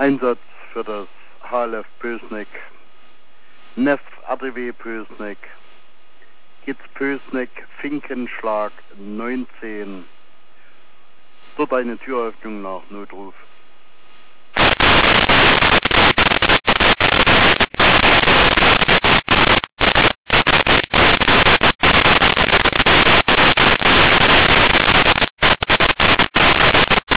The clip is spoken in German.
Einsatz für das HLF Pößneck, NEF ADW Pößneck, Kitz Pößneck, Finkenschlag 19. Dort eine Türöffnung nach Notruf